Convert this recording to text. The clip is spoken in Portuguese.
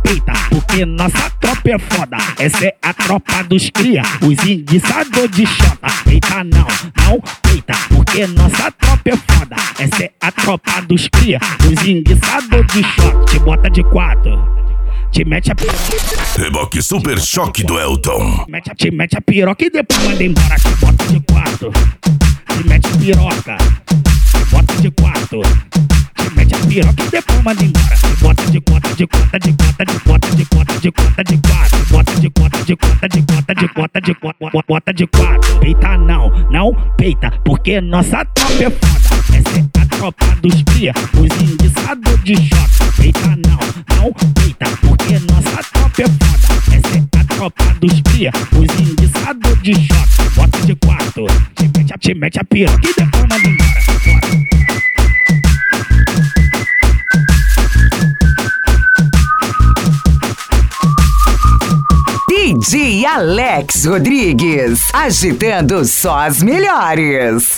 peita, porque nossa tropa é foda. Essa é a tropa dos cria, os enguiçador de xota. Peita não peita, porque nossa tropa é foda. Essa é a tropa dos cria, os enguiçador de xota. Te bota de quatro, te mete a piroca. Reboque Super Choque do Elton. Te mete a piroca e depois manda embora. Te bota de quatro, te mete a piroca. Te bota de quatro, te mete a piroca e depois manda embora. Te bota de quatro, de quatro, de quatro, de quatro, de quatro, de quatro, de quatro. Bota de quatro, de quatro, de quatro, de quatro, de quatro, bota de quatro. Peita não peita, porque nossa tropa é foda. Essa é a tropa dos cria, os enguiçador de xota. Peita não peita, porque nossa tropa é foda. Essa é a tropa dos cria, os enguiçador de xota. Bota de quatro, te mete a piroca e depois manda embora. Bora. DJ Alex Rodrigues, agitando só as melhores.